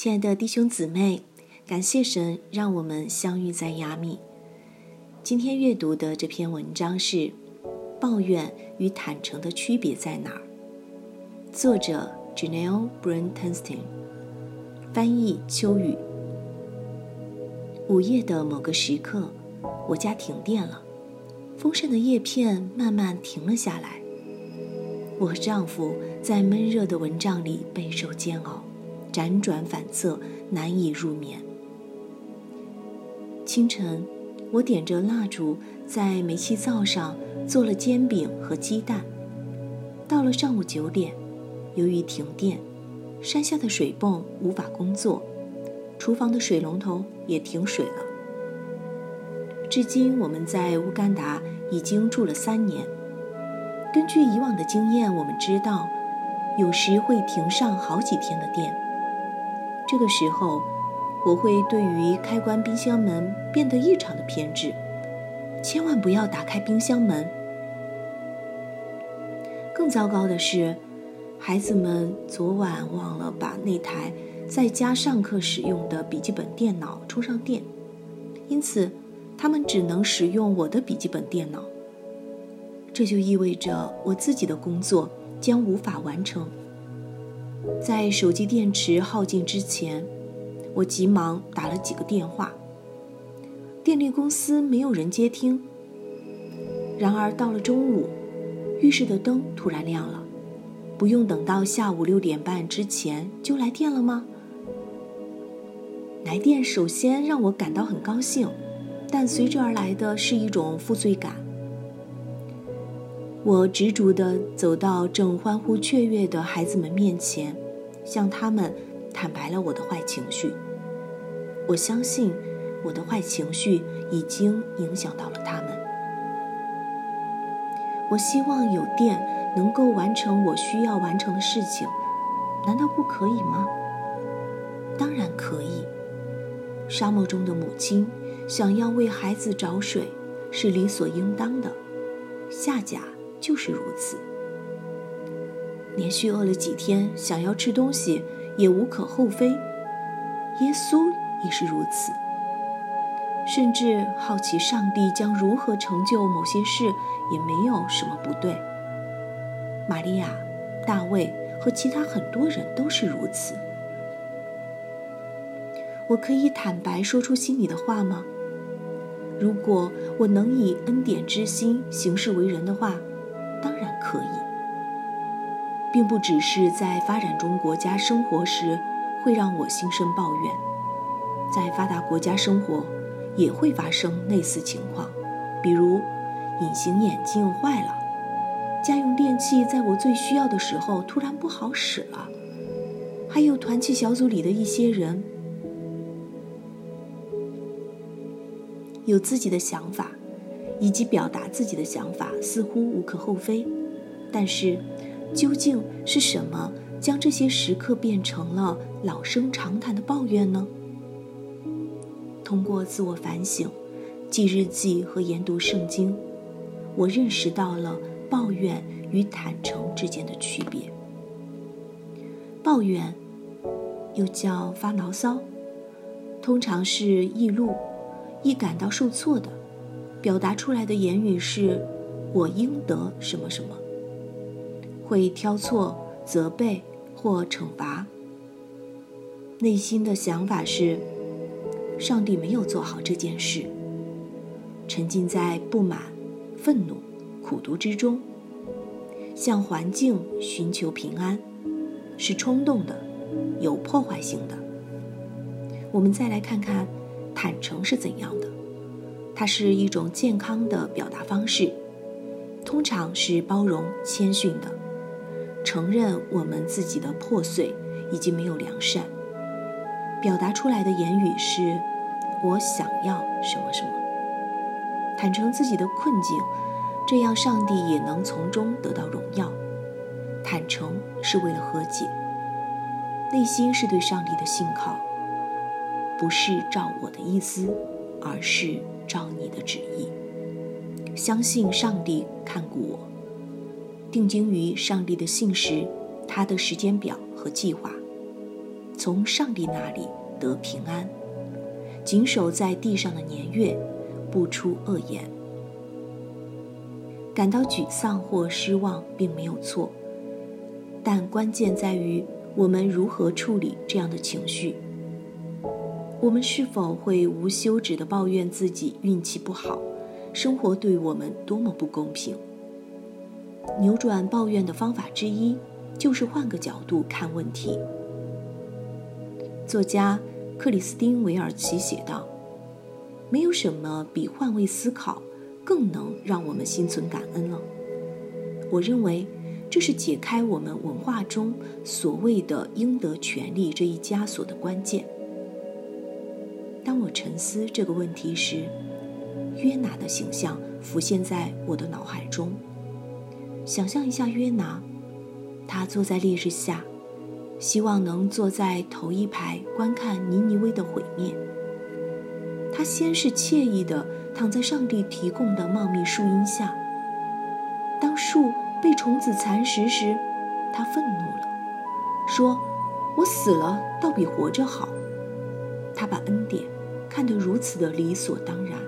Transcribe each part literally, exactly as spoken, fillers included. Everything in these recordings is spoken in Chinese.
亲爱的弟兄姊妹，感谢神让我们相遇在亚米。今天阅读的这篇文章是抱怨与坦诚的区别在哪儿？作者 Janelle Brentenstein， 翻译秋雨。午夜的某个时刻，我家停电了，风扇的叶片慢慢停了下来。我和丈夫在闷热的蚊帐里备受煎熬，辗转反侧，难以入眠。清晨，我点着蜡烛，在煤气灶上做了煎饼和鸡蛋。到了上午九点，由于停电，山下的水泵无法工作，厨房的水龙头也停水了。至今我们在乌干达已经住了三年。根据以往的经验，我们知道有时会停上好几天的电。这个时候，我会对于开关冰箱门变得异常的偏执，千万不要打开冰箱门。更糟糕的是，孩子们昨晚忘了把那台在家上课使用的笔记本电脑充上电，因此他们只能使用我的笔记本电脑。这就意味着我自己的工作将无法完成。在手机电池耗尽之前，我急忙打了几个电话，电力公司没有人接听。然而到了中午，浴室的灯突然亮了，不用等到下午六点半之前就来电了吗？来电首先让我感到很高兴，但随之而来的是一种负罪感。我执着地走到正欢呼雀跃的孩子们面前，向他们坦白了我的坏情绪。我相信我的坏情绪已经影响到了他们。我希望有电能够完成我需要完成的事情，难道不可以吗？当然可以。沙漠中的母亲想要为孩子找水是理所应当的，夏甲就是如此。连续饿了几天，想要吃东西也无可厚非，耶稣也是如此。甚至好奇上帝将如何成就某些事也没有什么不对。玛利亚、大卫和其他很多人都是如此。我可以坦白说出心里的话吗？如果我能以恩典之心行事为人的话，当然可以。并不只是在发展中国家生活时会让我心生抱怨，在发达国家生活也会发生类似情况，比如隐形眼镜坏了，家用电器在我最需要的时候突然不好使了，还有团契小组里的一些人有自己的想法，以及表达自己的想法似乎无可厚非，但是究竟是什么将这些时刻变成了老生常谈的抱怨呢？通过自我反省、记日记和研读圣经，我认识到了抱怨与坦诚之间的区别。抱怨又叫发牢骚，通常是易怒、易感到受挫的，表达出来的言语是我应得什么什么，会挑错、责备或惩罚。内心的想法是上帝没有做好这件事，沉浸在不满、愤怒、苦毒之中，向环境寻求平安，是冲动的，有破坏性的。我们再来看看坦诚是怎样的。它是一种健康的表达方式，通常是包容、谦逊的，承认我们自己的破碎以及没有良善。表达出来的言语是我想要什么什么，坦诚自己的困境，这样上帝也能从中得到荣耀。坦诚是为了和解，内心是对上帝的信靠，不是照我的意思，而是照你的旨意。相信上帝看顾我，定睛于上帝的信实，他的时间表和计划。 从上帝那里得平安，谨守在地上的年月，不出恶言。感到沮丧或失望并没有错，但关键在于我们如何处理这样的情绪。我们是否会无休止地抱怨自己运气不好，生活对我们多么不公平？扭转抱怨的方法之一，就是换个角度看问题。作家克里斯汀·韦尔奇写道：没有什么比换位思考更能让我们心存感恩了。我认为这是解开我们文化中所谓的应得权利这一枷锁的关键。当我沉思这个问题时，约拿的形象浮现在我的脑海中。想象一下约拿，他坐在烈日下，希望能坐在头一排观看尼尼微的毁灭。他先是惬意地躺在上帝提供的茂密树荫下，当树被虫子蚕食时，他愤怒了，说：我死了倒比活着好。他把恩典看得如此的理所当然。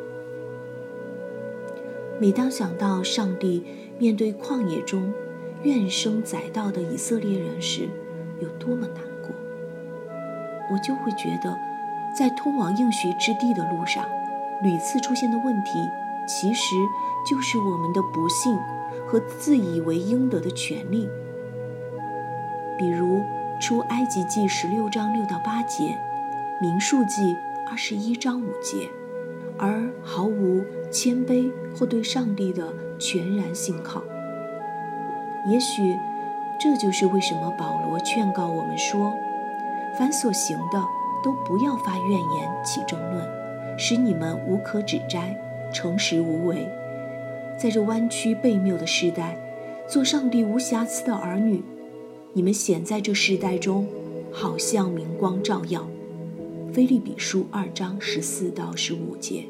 每当想到上帝面对旷野中怨声载道的以色列人时有多么难过，我就会觉得在通往应许之地的路上屡次出现的问题，其实就是我们的不幸和自以为应得的权利。比如出埃及记十六章六到八节，民数记二十一章五节，而毫无谦卑或对上帝的全然信靠。也许这就是为什么保罗劝告我们说，凡所行的都不要发怨言起争论，使你们无可指摘，诚实无为。在这弯曲悖谬的时代，做上帝无瑕疵的儿女，你们显在这时代中好像明光照耀。腓立比书二章十四到十五节。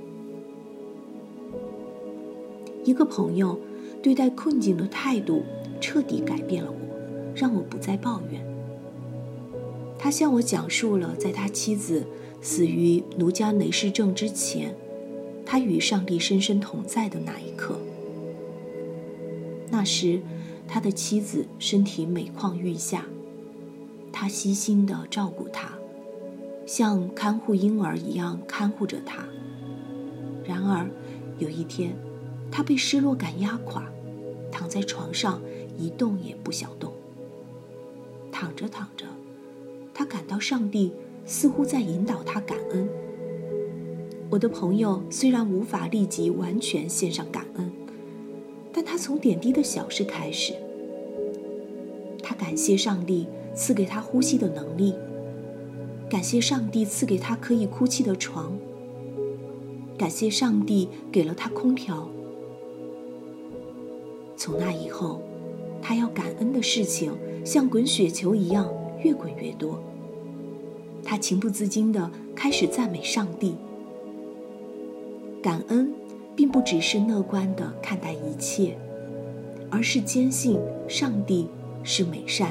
一个朋友对待困境的态度彻底改变了我，让我不再抱怨。他向我讲述了在他妻子死于奴加内氏症之前，他与上帝深深同在的那一刻。那时他的妻子身体每况愈下，他悉心地照顾她，像看护婴儿一样看护着她。然而有一天，他被失落感压垮，躺在床上一动也不想动。躺着躺着，他感到上帝似乎在引导他感恩。我的朋友虽然无法立即完全献上感恩，但他从点滴的小事开始。他感谢上帝赐给他呼吸的能力，感谢上帝赐给他可以哭泣的床，感谢上帝给了他空调。从那以后，他要感恩的事情像滚雪球一样越滚越多。他情不自禁地开始赞美上帝。感恩并不只是乐观地看待一切，而是坚信上帝是美善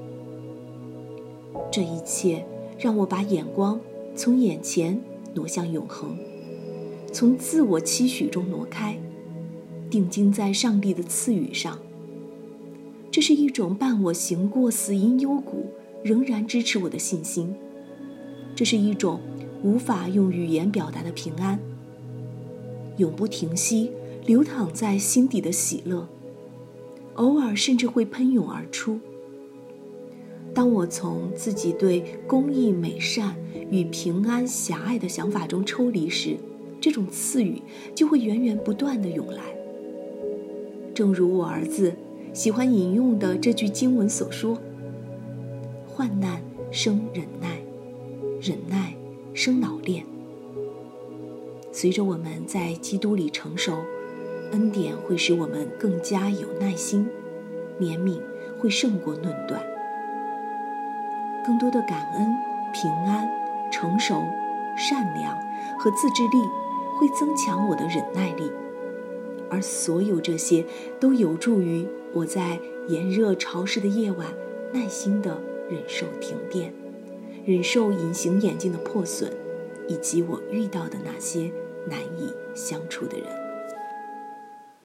的。这一切让我把眼光从眼前挪向永恒，从自我期许中挪开，定睛在上帝的赐予上。这是一种伴我行过死荫幽谷，仍然支持我的信心。这是一种无法用语言表达的平安，永不停息流淌在心底的喜乐，偶尔甚至会喷涌而出。当我从自己对公义、美善与平安狭隘的想法中抽离时，这种赐予就会源源不断地涌来。正如我儿子喜欢引用的这句经文所说：患难生忍耐，忍耐生老练。随着我们在基督里成熟，恩典会使我们更加有耐心，怜悯会胜过论断。更多的感恩、平安、成熟、善良和自制力会增强我的忍耐力，而所有这些都有助于我在炎热潮湿的夜晚耐心地忍受停电，忍受隐形眼镜的破损，以及我遇到的那些难以相处的人。